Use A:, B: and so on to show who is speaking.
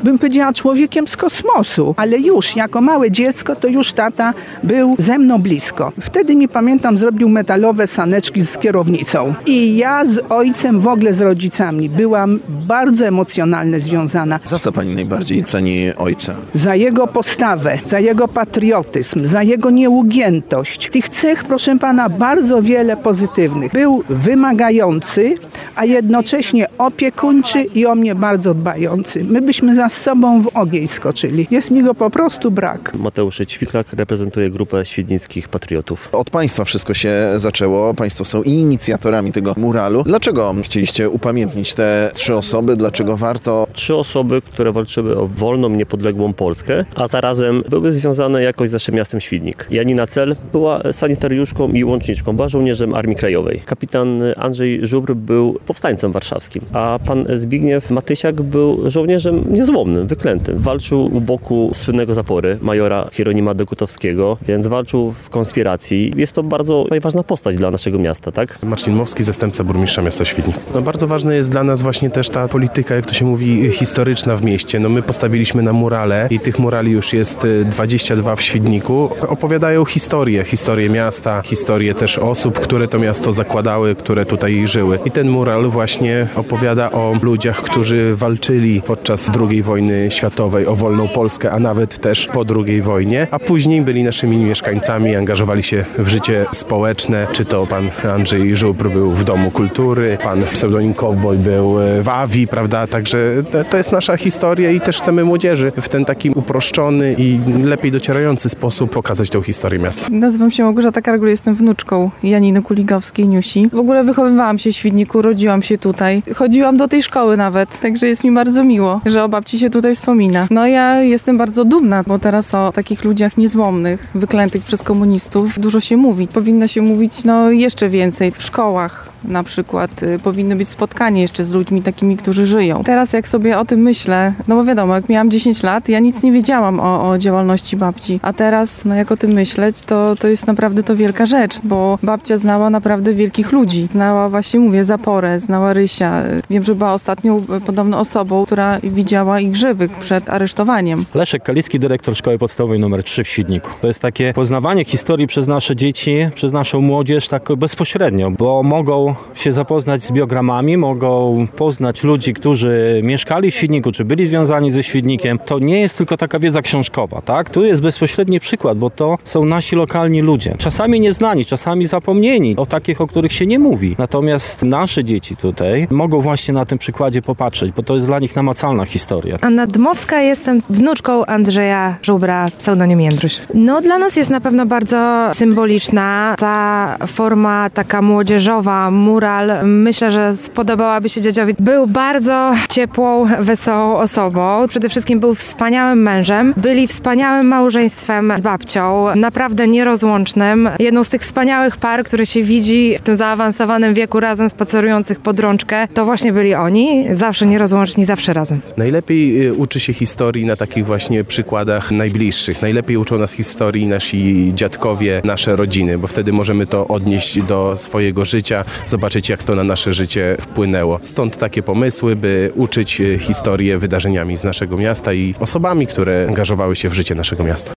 A: bym powiedziała, człowiekiem z kosmosu, ale już jako małe dziecko to już tata był ze mną blisko. Wtedy mi pamiętam zrobił metalowe saneczki z kierownicą i ja z ojcem, w ogóle z rodzicami byłam bardzo emocjonalnie związana.
B: Za co pani najbardziej ceni ojca?
A: Za jego postawę, za jego patriotyzm, za jego nieugiętość. Tych cech, proszę pana, bardzo wiele pozytywnych. Był wymagający, a jednocześnie opiekuńczy i o mnie bardzo dbający. My byśmy za sobą w ogień skoczyli. Jest mi go po prostu brak.
C: Mateusz Ćwiklak reprezentuje grupę świdnickich patriotów.
B: Od państwa wszystko się zaczęło. Państwo są inicjatorami tego muralu. Dlaczego chcieliście upamiętnić te 3 osoby? Dlaczego warto?
C: 3 osoby, które walczyły o wolną, niepodległą Polskę, a zarazem były związane jakoś z naszym miastem Świdnik. Janina Cel była sanitariuszką i łączniczką, była żołnierzem Armii Krajowej. Kapitan Andrzej Żubr był powstańcem warszawskim, a pan Zbigniew Matysiak był żołnierzem niezłomnym, wyklętym. Walczył u boku słynnego zapory, majora Hieronima Dekutowskiego, więc walczył w konspiracji. Jest to bardzo ważna postać dla naszego miasta, tak?
D: Marcin Mowski, zastępca burmistrza miasta Świdnik. Bardzo ważna jest dla nas właśnie też ta polityka, jak to się mówi, historyczna w mieście. My postawiliśmy na murale i tych murali już jest 22 w Świdniku. Opowiadają historię miasta, historię też osób, które to miasto zakładały, które tutaj żyły. I ten mural właśnie opowiada o ludziach, którzy walczyli podczas II wojny światowej o wolną Polskę, a nawet też po II wojnie, a później byli naszymi mieszkańcami, angażowali się w życie społeczne. Czy to pan Andrzej Żubr był w Domu Kultury, pan pseudonim Cowboy był w AWI, prawda? Także to jest nasza historia i też chcemy młodzieży w ten taki uproszczony i lepiej docierający sposób pokazać tę historię miasta.
E: Nazywam się Małgorzata Kargul, jestem wnuczką Janiny Kuligowskiej-Niusi. W ogóle wychowywałam się w Świdniku, rodziłam się tutaj. Chodziłam do tej szkoły nawet, także jest mi bardzo miło, że o babci się tutaj wspomina. No ja jestem bardzo dumna, bo teraz o takich ludziach niezłomnych, wyklętych przez komunistów dużo się mówi. Powinno się mówić jeszcze więcej. W szkołach na przykład powinny być spotkania jeszcze z ludźmi takimi, którzy żyją. Teraz jak sobie o tym myślę, no bo wiadomo, jak miałam 10 lat, ja nic nie wiedziałam o działalności babci, a teraz jak o tym myśleć, to jest naprawdę to wielka rzecz, bo babcia znała naprawdę wielkich ludzi. Znała właśnie, mówię, Zaporę, znała Rysia. Wiem, że była ostatnią podobno osobą, która widziała ich żywych przed aresztowaniem.
F: Leszek Kalicki, dyrektor Szkoły Podstawowej nr 3 w Świdniku. To jest takie poznawanie historii przez nasze dzieci, przez naszą młodzież tak bezpośrednio, bo mogą się zapoznać z biogramami, mogą poznać ludzi, którzy mieszkali w Świdniku, czy byli związani ze Świdnikiem. To nie jest tylko taka wiedza książkowa, tak? Tu jest bezpośredni przykład, bo to są nasi lokalni ludzie. Czasami nieznani, czasami zapomnieni, o takich, o których się nie mówi. Natomiast nasze dzieci tutaj mogą właśnie na tym przykładzie popatrzeć, bo to jest dla nich namacalna historia.
G: Anna Dmowska, jestem wnuczką Andrzeja Żubra, pseudonim Jędruś. No dla nas jest na pewno bardzo symboliczna ta forma taka młodzieżowa, mural. Myślę, że spodobałaby się dziadziowi. Był bardzo ciepłą, wesołą osobą. Przede wszystkim był wspaniałym mężem. Byli wspaniałym małżeństwem z babcią. Naprawdę nierozłącznym. Jedną z tych wspaniałych par, które się widzi w tym zaawansowanym wieku razem spacerujących pod rączkę, to właśnie byli oni. Zawsze nierozłączni, zawsze razem.
D: Najlepiej uczy się historii na takich właśnie przykładach najbliższych. Najlepiej uczą nas historii nasi dziadkowie, nasze rodziny, bo wtedy możemy to odnieść do swojego życia, zobaczyć, jak to na nasze życie wpłynęło. Stąd takie pomysły, by uczyć historię wydarzeniami z naszego miasta i osobami, które angażowały się w życie naszego miasta.